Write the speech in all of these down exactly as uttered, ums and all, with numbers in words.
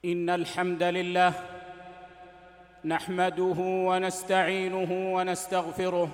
إن الحمد لله نحمده ونستعينه ونستغفره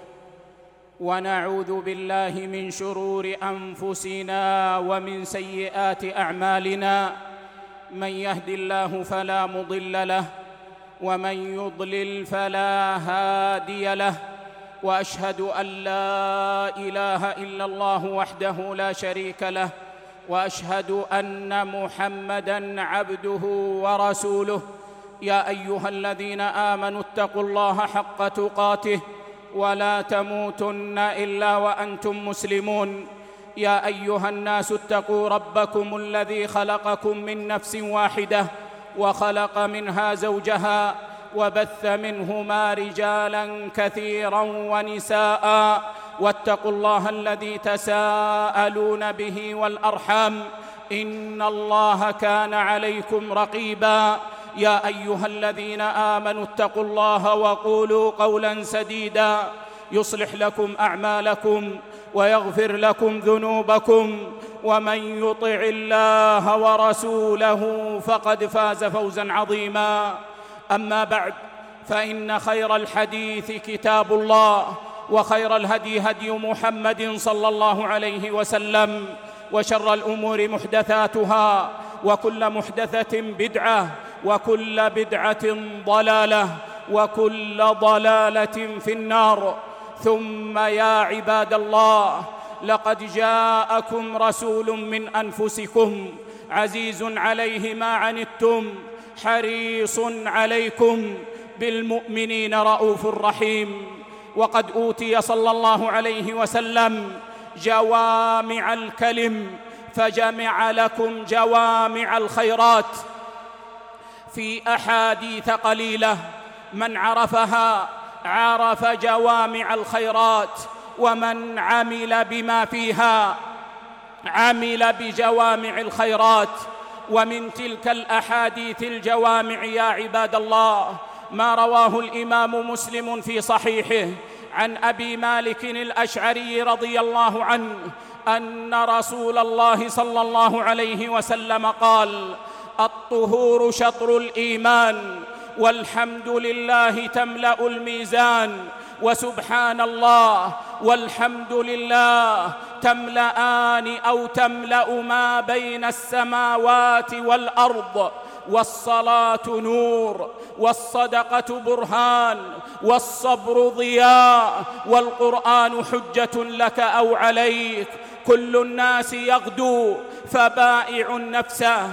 ونعوذ بالله من شرور أنفسنا ومن سيئات أعمالنا. من يهد الله فلا مضل له ومن يضلل فلا هادي له، وأشهد أن لا إله إلا الله وحده لا شريك له، وأشهد أن محمدًا عبده ورسوله. يا أيها الذين آمنوا اتقوا الله حق تقاته ولا تموتن إلا وأنتم مسلمون. يا أيها الناس اتقوا ربكم الذي خلقكم من نفس واحدة وخلق منها زوجها وبث منهما رجالاً كثيراً ونساءً، واتقوا الله الذي تساءلون به والأرحام، إن الله كان عليكم رقيباً. يا أيها الذين آمنوا اتقوا الله وقولوا قولاً سديداً يصلح لكم أعمالكم ويغفر لكم ذنوبكم، ومن يطع الله ورسوله فقد فاز فوزاً عظيماً. أما بعد، فإن خير الحديث كتاب الله، وخير الهدي هدي محمد صلى الله عليه وسلم، وشر الأمور محدثاتها، وكل محدثة بدعة، وكل بدعة ضلالة، وكل ضلالة في النار. ثم يا عباد الله، لقد جاءكم رسول من أنفسكم عزيز عليه ما عنتم حريص عليكم بالمؤمنين رؤوف رحيم. وقد أوتي صلى الله عليه وسلم جوامع الكلم، فجمع لكم جوامع الخيرات في أحاديث قليلة. من عرفها عرف جوامع الخيرات، ومن عمل بما فيها عمل بجوامع الخيرات. ومن تلك الأحاديث الجوامع يا عباد الله ما رواه الإمام مسلم في صحيحه عن أبي مالك الأشعري رضي الله عنه أن رسول الله صلى الله عليه وسلم قال: الطهور شطر الإيمان، والحمد لله تملأ الميزان، وسبحان الله والحمد لله تملأان أو تملأ ما بين السماوات والأرض. والصلاة نور، والصدقة برهان، والصبر ضياء، والقرآن حجة لك أو عليك. كل الناس يغدو فبائع نفسه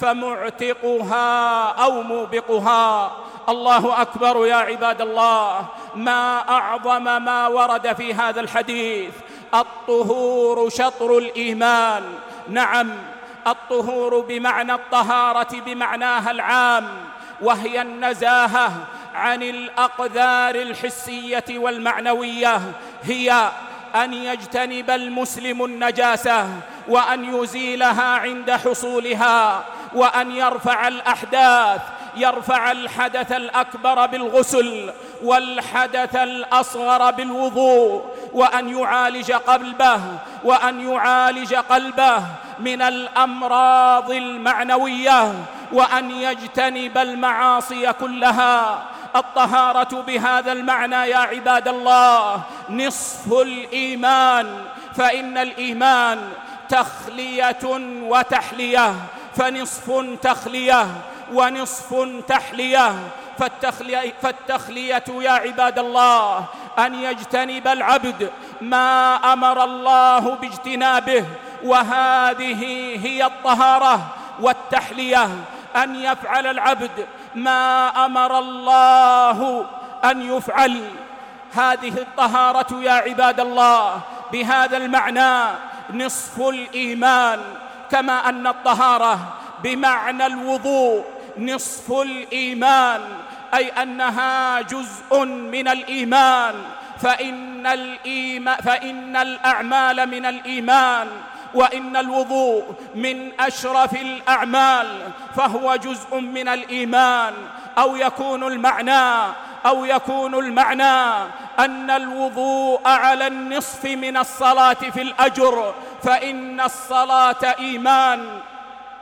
فمعتقها أو موبقها. الله أكبر يا عباد الله، ما أعظم ما ورد في هذا الحديث. الطهور شطر الإيمان. نعم، الطهور بمعنى الطهارة بمعناها العام، وهي النزاهة عن الأقدار الحسية والمعنوية. هي أن يجتنب المسلم النجاسة، وأن يزيلها عند حصولها، وأن يرفع الأحداث، يرفع الحدث الأكبر بالغسل، والحدث الأصغر بالوضوء، وأن يعالج قلبه وأن يعالج قلبه من الأمراض المعنوية، وأن يجتنب المعاصي كلها. الطهارة بهذا المعنى يا عباد الله نصف الإيمان، فإن الإيمان تخلية وتحلية، فنصف تخلية ونصف تحلية. فالتخلية, فالتخلية يا عباد الله أن يجتنب العبد ما أمر الله باجتنابه، وهذه هي الطهارة. والتحلية أن يفعل العبد ما أمر الله أن يفعل. هذه الطهارة يا عباد الله بهذا المعنى نصف الإيمان، كما أن الطهارة بمعنى الوضوء نصف الإيمان، أي أنها جزء من الإيمان. فإن, الإيمان فإن الأعمال من الإيمان، وإن الوضوء من أشرف الأعمال، فهو جزء من الإيمان. أو يكون المعنى أو يكون المعنى أن الوضوء على النصف من الصلاة في الأجر، فإن الصلاة إيمان،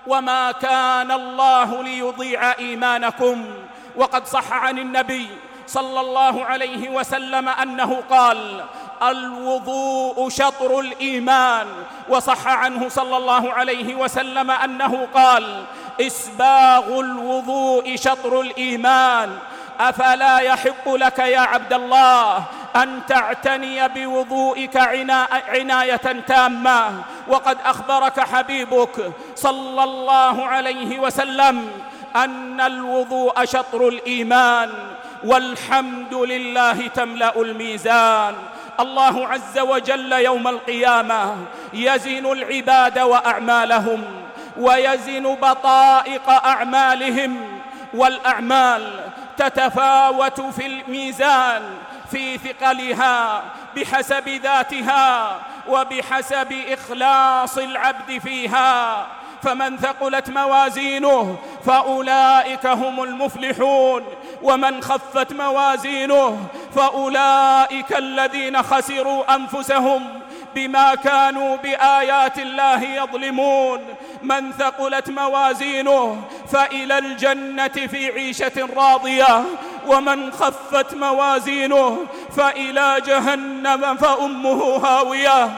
وما كان الله ليضيع إيمانكم. وقد صح عن النبي صلى الله عليه وسلم أنه قال: الوضوء شطر الإيمان. وصح عنه صلى الله عليه وسلم أنه قال: إسباغ الوضوء شطر الإيمان. أفلا يحق لك يا عبد الله أن تعتني بوضوئك عناية تامة؟ وقد أخبرك حبيبك صلى الله عليه وسلم أن الوضوء شطر الإيمان، والحمد لله تملأ الميزان. الله عز وجل يوم القيامة يزن العباد وأعمالهم، ويزن بطائق أعمالهم، والأعمال تتفاوت في الميزان في ثقلها بحسب ذاتها وبحسب إخلاص العبد فيها. فمن ثقلت موازينه فأولئك هم المفلحون، ومن خفت موازينه فأولئك الذين خسروا أنفسهم بما كانوا بآيات الله يظلمون. من ثقلت موازينه فإلى الجنة في عيشة راضية، ومن خفت موازينه فإلى جهنم فأمه هاوية.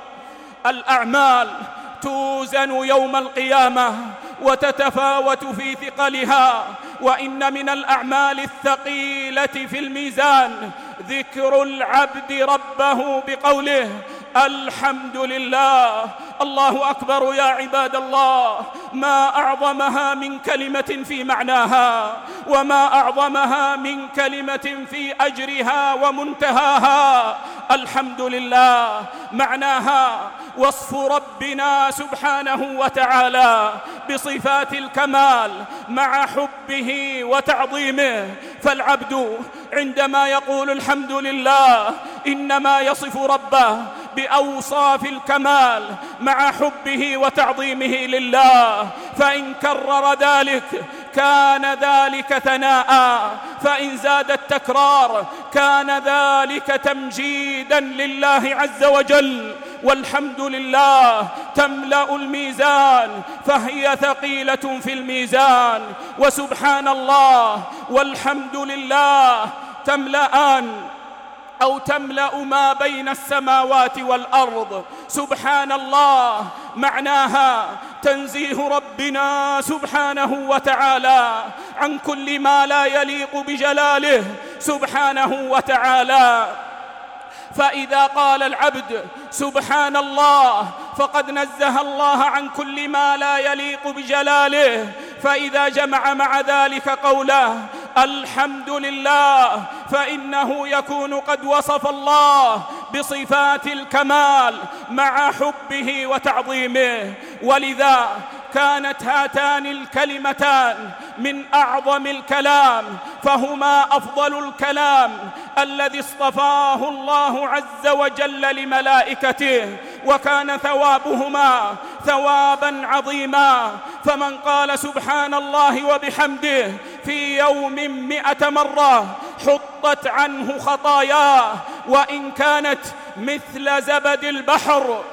الأعمال توزن يوم القيامة وتتفاوت في ثقلها، وإن من الأعمال الثقيلة في الميزان ذكر العبد ربه بقوله: الحمد لله. الله أكبر يا عباد الله، ما أعظمها من كلمة في معناها، وما أعظمها من كلمة في أجرها ومنتهاها. الحمد لله معناها وصف ربنا سبحانه وتعالى بصفات الكمال مع حبه وتعظيمه. فالعبد عندما يقول الحمد لله إنما يصف ربه بأوصاف الكمال مع حبه وتعظيمه لله، فإن كرر ذلك كان ذلك ثناء، فإن زاد التكرار كان ذلك تمجيدا لله عز وجل. والحمد لله تملأ الميزان، فهي ثقيلة في الميزان. وسبحان الله والحمد لله تملأان أو تملأ ما بين السماوات والأرض. سبحان الله معناها تنزيه ربنا سبحانه وتعالى عن كل ما لا يليق بجلاله سبحانه وتعالى. فإذا قال العبد سبحان الله فقد نزه الله عن كل ما لا يليق بجلاله. فإذا جمع مع ذلك قوله الحمد لله فإنه يكون قد وصف الله بصفات الكمال مع حبه وتعظيمه. ولذا كانت هاتان الكلمتان من أعظم الكلام، فهما أفضل الكلام الذي اصطفاه الله عز وجل لملائكته، وكان ثوابهما ثوابا عظيما. فمن قال سبحان الله وبحمده في يوم مئة مرة حطت عنه خطاياه وإن كانت مثل زبد البحر.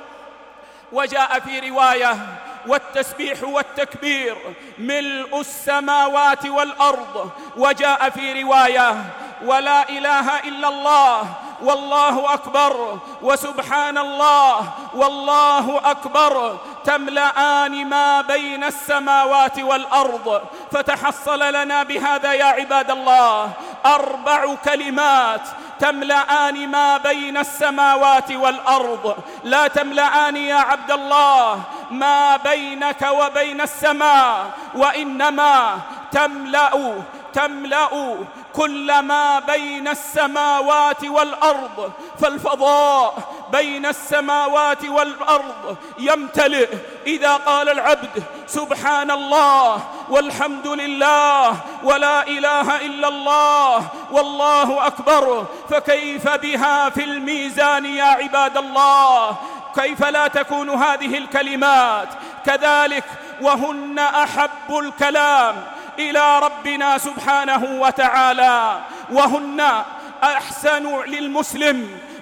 وجاء في رواية والتسبيح والتكبير ملء السماوات والأرض. وجاء في رواية ولا إله إلا الله والله أكبر وسبحان الله والله أكبر تملأان ما بين السماوات والأرض. فتحصل لنا بهذا يا عباد الله أربع كلمات تملأان ما بين السماوات والأرض. لا تملأان يا عبد الله ما بينك وبين السماء، وإنما تملأ تملأ كل ما بين السماوات والأرض. فالفضاء بين السماوات والأرض يمتلئ إذا قال العبد سبحان الله والحمد لله ولا إله إلا الله والله أكبر. فكيف بها في الميزان يا عباد الله؟ كيف لا تكون هذه الكلمات كذلك وهن أحب الكلام إلى ربنا سبحانه وتعالى، وهن أحسن للمسلم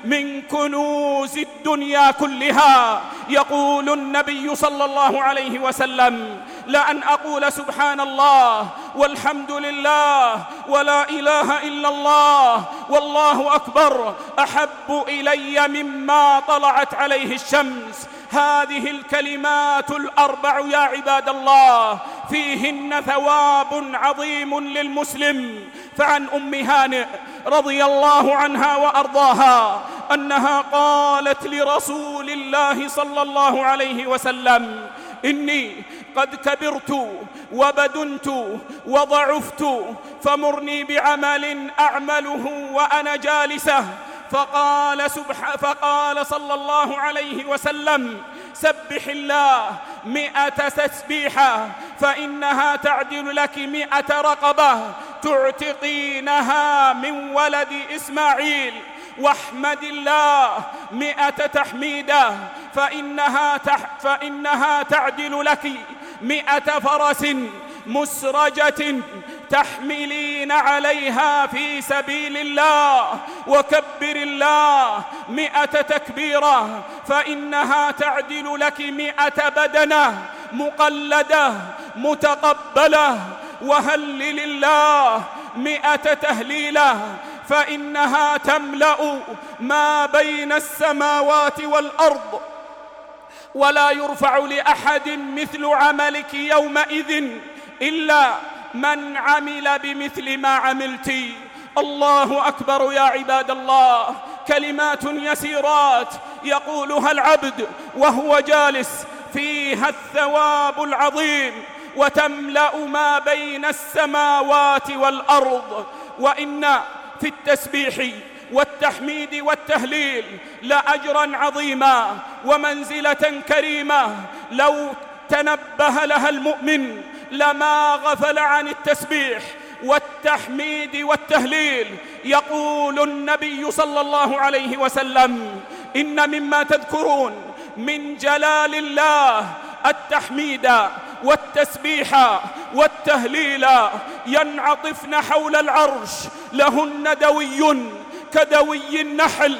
من كنوز الدنيا كلها. يقول النبي صلى الله عليه وسلم: لأن أقول سبحان الله والحمد لله ولا إله إلا الله والله أكبر أحب إلي مما طلعت عليه الشمس. هذه الكلمات الأربع يا عباد الله فيهن ثواب عظيم للمسلم. فعن أم هانئ رضي الله عنها وأرضاها أنها قالت لرسول الله صلى الله عليه وسلم: إني قد كبرت وبدنت وضعفت، فمرني بعمل أعمله وأنا جالسة. فقال, سبح فقال صلى الله عليه وسلم: سبح الله مئة تسبيحة فإنها تعدل لك مئة رقبة تعتقينها من ولد إسماعيل. واحمد الله مئة تحميدة فإنها, تح فإنها تعدل لك مئة فرس مسرجة تحملين عليها في سبيل الله. وكبر الله مئة تكبيرة فإنها تعدل لك مئة بدنة مقلدة متقبلة. وهلل الله مئة تهليلة فإنها تملأ ما بين السماوات والأرض، ولا يرفع لأحد مثل عملك يومئذ إلا من عمل بمثل ما عملت. الله أكبر يا عباد الله. كلمات يسيرات يقولها العبد وهو جالس، فيها الثواب العظيم وتملأ ما بين السماوات والأرض. وإن في التسبيح والتحميد والتهليل لأجرا عظيما ومنزلة كريمة لو تنبه لها المؤمن لما غفل عن التسبيح والتحميد والتهليل. يقول النبي صلى الله عليه وسلم: إن مما تذكرون من جلال الله التحميد والتسبيح والتهليل ينعطفن حول العرش، لهن دوي كدوي النحل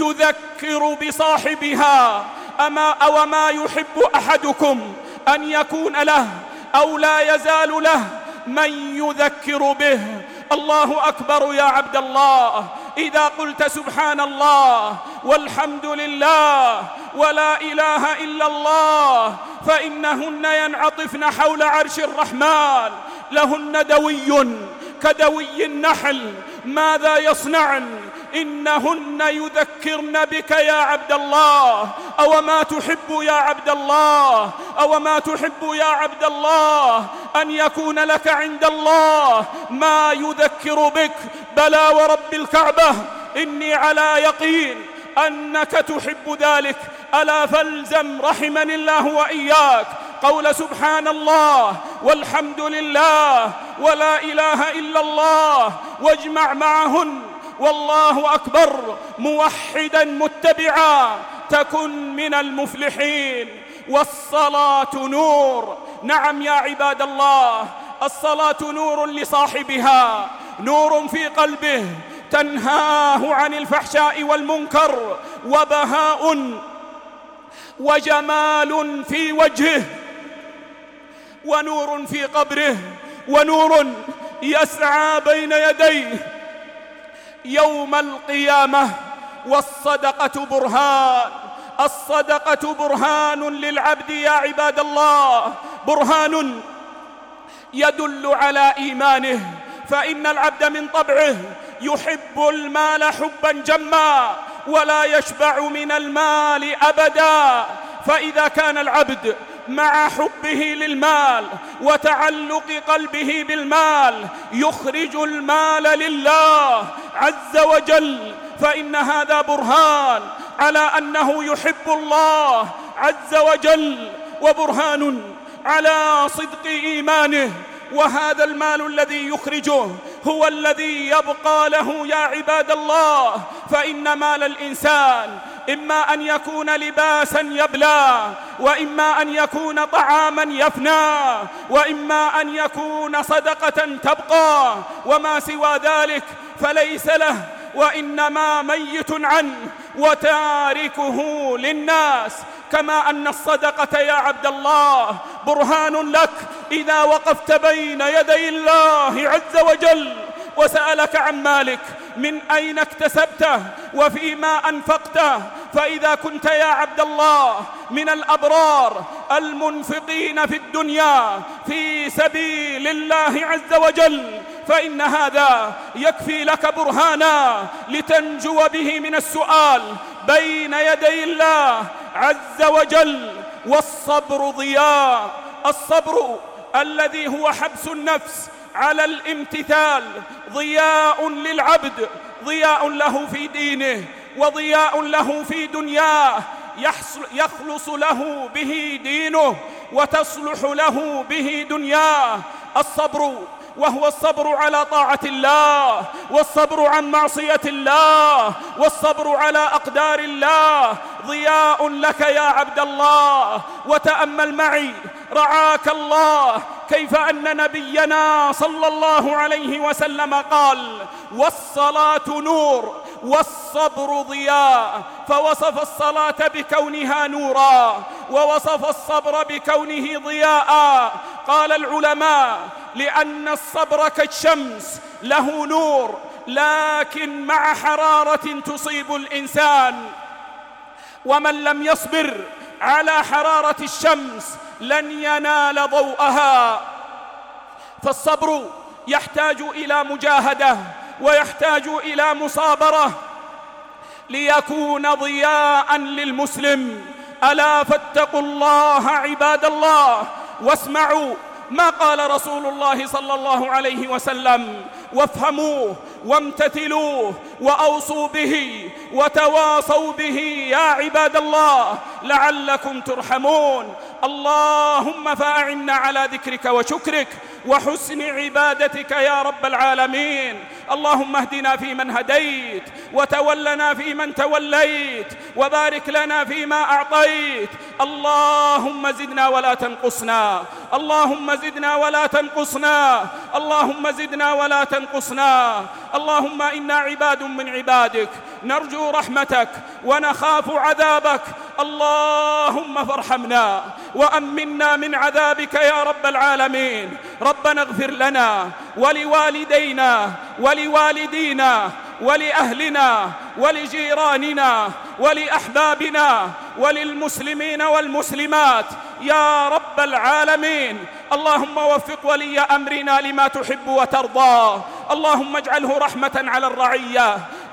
تذكر بصاحبها. أما أو ما يحب أحدكم أن يكون له أو لا يزال له من يذكر به. الله أكبر يا عبد الله. إذا قلت سبحان الله والحمد لله ولا إله إلا الله فإنهن ينعطفن حول عرش الرحمن، لهن دوي كدوي النحل. ماذا يصنعن؟ إنهن يذكرن بك يا عبد الله. أو ما تحب يا عبد الله أو ما تحب يا عبد الله أن يكون لك عند الله ما يذكر بك؟ بلى ورب الكعبة إني على يقين أنك تحب ذلك. ألا فالزم رحمني الله وإياك قول سبحان الله والحمد لله ولا إله إلا الله، واجمع معهن والله أكبر موحدا متبعا، تكن من المفلحين. والصلاة نور. نعم يا عباد الله، الصلاة نور لصاحبها، نور في قلبه تنهاه عن الفحشاء والمنكر، وبهاء وجمال في وجهه، ونور في قبره، ونور يسعى بين يديه يوم القيامة. والصدقة برهان. الصدقة برهان للعبد يا عباد الله، برهان يدل على إيمانه. فإن العبد من طبعه يحب المال حبا جما ولا يشبع من المال أبدا. فإذا كان العبد مع حبه للمال وتعلق قلبه بالمال يخرج المال لله عز وجل، فإن هذا برهان على أنه يحب الله عز وجل، وبرهان على صدق إيمانه. وهذا المال الذي يخرجه هو الذي يبقى له يا عباد الله. فإن مال الإنسان إما أن يكون لباسا يبلى، وإما أن يكون طعاما يفنى، وإما أن يكون صدقة تبقى، وما سوى ذلك فليس له وإنما ميت عنه وتاركه للناس. كما أن الصدقة يا عبد الله برهان لك إذا وقفت بين يدي الله عز وجل وسألك عن مالك من أين اكتسبته وفيما أنفقته، فإذا كنت يا عبد الله من الأبرار المنفقين في الدنيا في سبيل الله عز وجل فإن هذا يكفي لك برهانا لتنجو به من السؤال بين يدي الله عز وجل. والصبر ضياء، الصبر الذي هو حبس النفس على الامتثال ضياء للعبد، ضياء له في دينه وضياء له في دنياه، يخلص له به دينه وتصلح له به دنياه. الصبر وهو الصبر على طاعة الله، والصبر عن معصية الله، والصبر على أقدار الله ضياء لك يا عبد الله. وتأمل معي رعاك الله كيف أن نبينا صلى الله عليه وسلم قال: والصلاة نور والصبر ضياء، فوصف الصلاة بكونها نورا ووصف الصبر بكونه ضياء. قال العلماء: لأن الصبر كالشمس له نور لكن مع حرارة تصيب الإنسان، ومن لم يصبر على حرارة الشمس لن ينال ضوءها. فالصبر يحتاج إلى مجاهدة ويحتاج إلى مصابرة ليكون ضياء للمسلم. ألا فاتقوا الله عباد الله واسمعوا ما قال رسول الله صلى الله عليه وسلم، وافهموه وامتثلوه وأوصوا به وتواصوا به يا عباد الله لعلكم ترحمون. اللهم فأعنا على ذكرك وشكرك وحسن عبادتك يا رب العالمين. اللهم اهدنا فيمن هديت وتولنا فيمن توليت وبارك لنا فيما أعطيت. اللهم زدنا ولا تنقصنا، اللهم زدنا ولا تنقصنا، اللهم زدنا ولا تنقصنا. اللهم إنا عباد من عبادك نرجو رحمتك ونخاف عذابك. اللهم فارحمنا وأمنا من عذابك يا رب العالمين. ربنا اغفر لنا ولوالدينا ولوالدينا ولأهلنا ولجيراننا ولأحبابنا وللمسلمين والمسلمات يا رب العالمين. اللهم وفق ولي أمرنا لما تحب وترضى، اللهم اجعله رحمة على الرعية.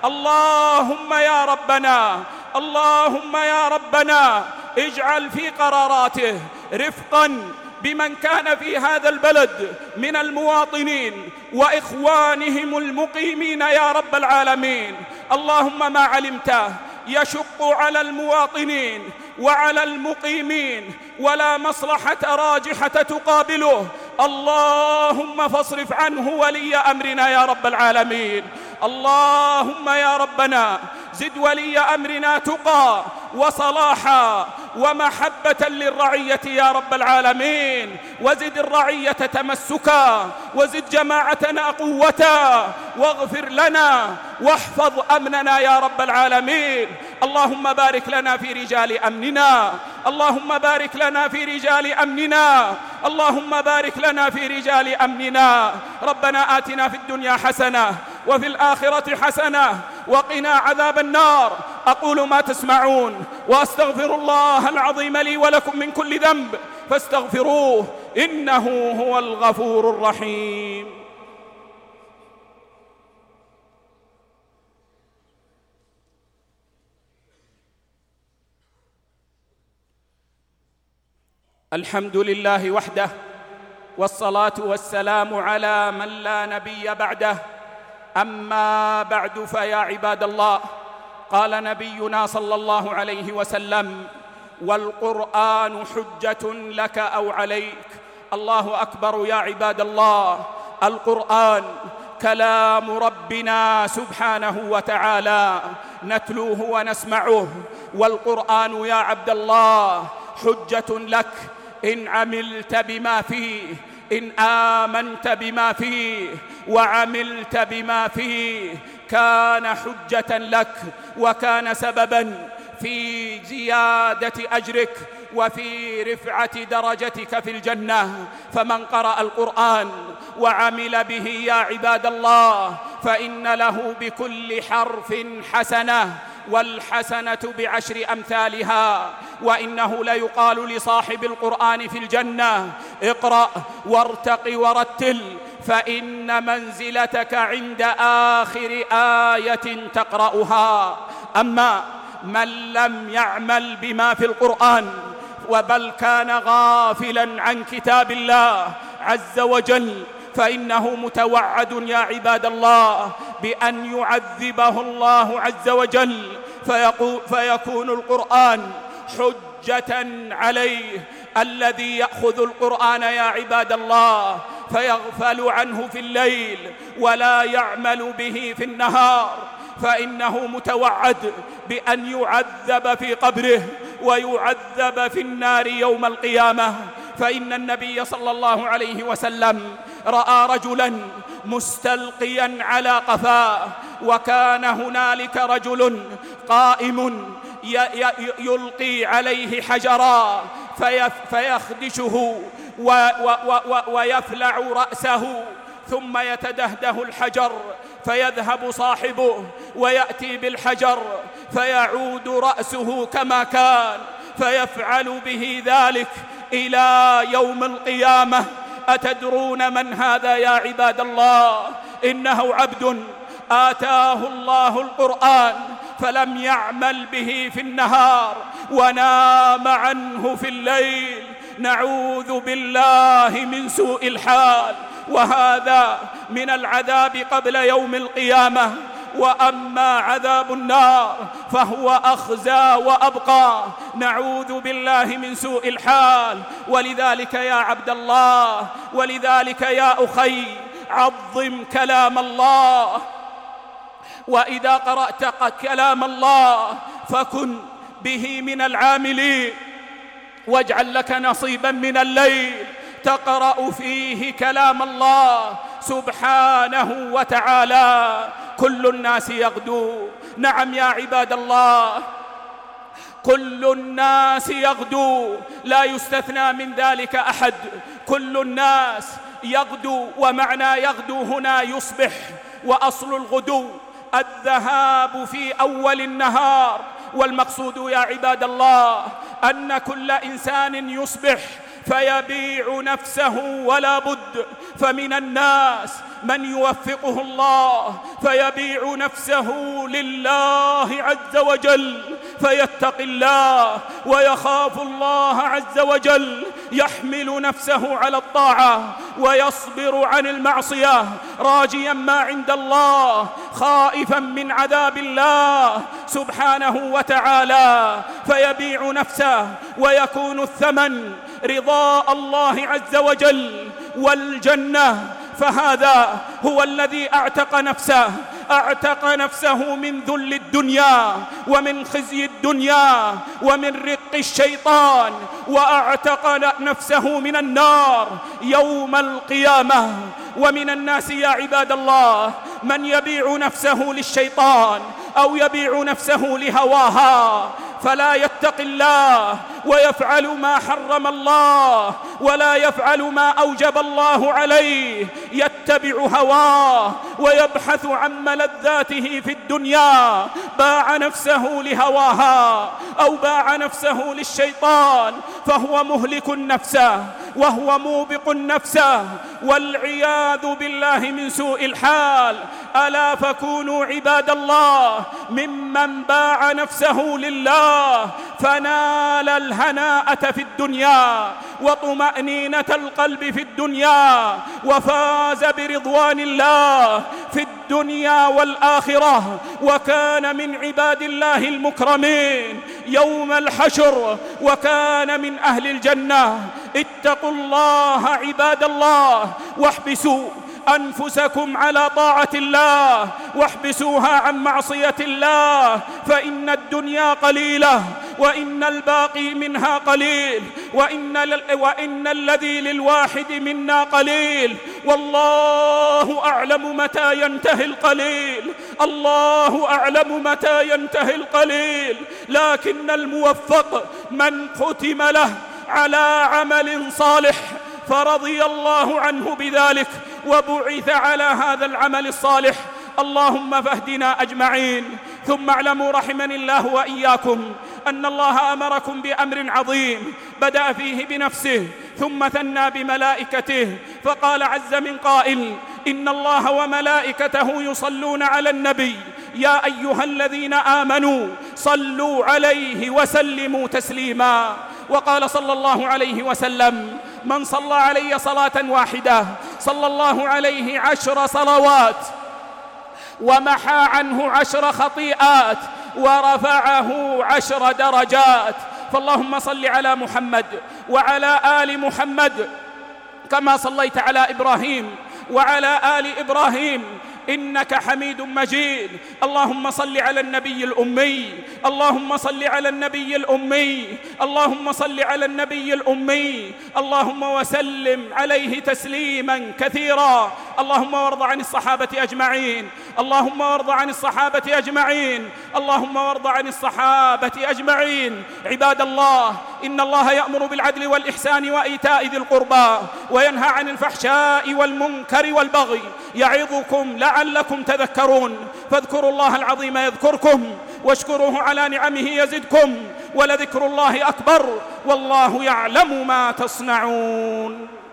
اللهم يا ربنا اللهم يا ربنا اجعل في قراراته رفقا بمن كان في هذا البلد من المواطنين وإخوانهم المقيمين يا رب العالمين. اللهم ما علمته يشق على المواطنين وعلى المقيمين ولا مصلحة راجحة تقابله، اللهم فاصرف عنه ولي أمرنا يا رب العالمين. اللهم يا ربنا زد ولي أمرنا تقى وصلاحا ومحبة للرعية يا رب العالمين، وزد الرعية تمسكا، وزد جماعتنا قوة، واغفر لنا واحفظ أمننا يا رب العالمين. اللهم بارك لنا في رجال أمننا، اللهم بارك لنا في رجال أمننا، اللهم بارك لنا في رجال أمننا. ربنا آتنا في الدنيا حسنة وفي الآخرة حسنة وقنا عذاب النار. أقول ما تسمعون وأستغفر الله العظيم لي ولكم من كل ذنب فاستغفروه إنه هو الغفور الرحيم. الحمد لله وحده، والصلاة والسلام على من لا نبي بعده. أما بعد فيا عباد الله، قال نبينا صلى الله عليه وسلم: والقرآن حجة لك أو عليك. الله أكبر يا عباد الله. القرآن كلام ربنا سبحانه وتعالى نتلوه ونسمعه، والقرآن يا عبد الله حجة لك إن عملت بما فيه، إن آمنت بما فيه وعملت بما فيه. كان حجة لك وكان سبباً في زيادة أجرك وفي رفعة درجتك في الجنة. فمن قرأ القرآن وعمل به يا عباد الله فإن له بكل حرف حسنة، والحسنة بعشر أمثالها. وإنه ليقال لصاحب القرآن في الجنة: اقرأ وارتق ورتل، فإن منزلتك عند آخر آية تقرأها. أما من لم يعمل بما في القرآن وبل كان غافلا عن كتاب الله عز وجل فإنه متوعد يا عباد الله بأن يعذبه الله عز وجل، فيكون القرآن حجة عليه. الذي يأخذ القرآن يا عباد الله فيغفل عنه في الليل ولا يعمل به في النهار فإنه متوعد بأن يعذب في قبره ويعذب في النار يوم القيامة. فإن النبي صلى الله عليه وسلم رأى رجلا مستلقيا على قفاه، وكان هنالك رجل قائم يلقي عليه حجرا فيخدشه ويفلع رأسه، ثم يتدهده الحجر فيذهب صاحبه ويأتي بالحجر فيعود رأسه كما كان، فيفعل به ذلك إلى يوم القيامة. أتدرون من هذا يا عباد الله؟ إنه عبد آتاه الله القرآن فلم يعمل به في النهار ونام عنه في الليل. نعوذ بالله من سوء الحال، وهذا من العذاب قبل يوم القيامة. وأما عذاب النار فهو أخزى وأبقى، نعوذ بالله من سوء الحال. ولذلك يا عبد الله، ولذلك يا أخي، عظم كلام الله، وإذا قرأت كلام الله فكن به من العاملين، واجعل لك نصيبا من الليل تقرأ فيه كلام الله سبحانه وتعالى. كل الناس يغدو، نعم يا عباد الله، كل الناس يغدو، لا يستثنى من ذلك أحد. كل الناس يغدو، ومعنى يغدو هنا يصبح، وأصل الغدو الذهاب في أول النهار. والمقصود يا عباد الله أن كل إنسان يصبح فيبيع نفسه ولا بد. فمن الناس من يوفقه الله فيبيع نفسه لله عز وجل، فيتقي الله ويخاف الله عز وجل، يحمل نفسه على الطاعة ويصبر عن المعصية راجيا ما عند الله، خائفا من عذاب الله سبحانه وتعالى، فيبيع نفسه ويكون الثمن رضاء الله عز وجل والجنة. فهذا هو الذي اعتق نفسه اعتق نفسه من ذل الدنيا ومن خزي الدنيا ومن رق الشيطان، واعتق نفسه من النار يوم القيامة. ومن الناس يا عباد الله من يبيع نفسه للشيطان أو يبيع نفسه لهواها، فلا يتقي الله ويفعل ما حرم الله ولا يفعل ما أوجب الله عليه، يتبع هواه ويبحث عن ملذاته في الدنيا، باع نفسه لهواها أو باع نفسه للشيطان، فهو مهلك نفسه وهو موبق نفسه، والعياذ بالله من سوء الحال. ألا فكونوا عباد الله ممن باع نفسه لله فنال الهناءة في الدنيا وطمأنينة القلب في الدنيا، وفاز برضوان الله في الدنيا والآخرة، وكان من عباد الله المكرمين يوم الحشر، وكان من أهل الجنة. اتقوا الله عباد الله، واحبسوا أنفسكم على طاعة الله واحبسوها عن معصية الله، فإن الدنيا قليلة وإن الباقي منها قليل، وإن, وإن الذي للواحد منا قليل، والله أعلم متى ينتهي القليل، الله أعلم متى ينتهي القليل. لكن الموفق من ختم له على عمل صالح فرضي الله عنه بذلك وبعث على هذا العمل الصالح. اللهم فاهدنا أجمعين. ثم اعلموا رحمني الله وإياكم أن الله أمركم بأمر عظيم بدأ فيه بنفسه ثم ثنى بملائكته، فقال عز من قائل: إن الله وملائكته يصلون على النبي يا أيها الذين آمنوا صلوا عليه وسلموا تسليما. وقال صلى الله عليه وسلم: من صلى علي صلاة واحدة صلى الله عليه عشر صلوات ومحى عنه عشر خطيئات ورفعه عشر درجات. فاللهم صل على محمد وعلى آل محمد كما صليت على إبراهيم وعلى آل إبراهيم إنك حميد مجيد. اللهم صل على النبي الأمي، اللهم صل على النبي الأمي، اللهم صل على النبي الأمي، اللهم وسلم عليه تسليما كثيرا. اللهم وارض عن الصحابة أجمعين، اللهم وارض عن الصحابة أجمعين، اللهم وارض عن الصحابة أجمعين. عباد الله، إن الله يأمر بالعدل والإحسان وإيتاء ذي القربى وينهى عن الفحشاء والمنكر والبغي يعظكم لعلكم تذكرون. فاذكروا الله العظيم يذكركم واشكروه على نعمه يزدكم ولذكر الله أكبر والله يعلم ما تصنعون.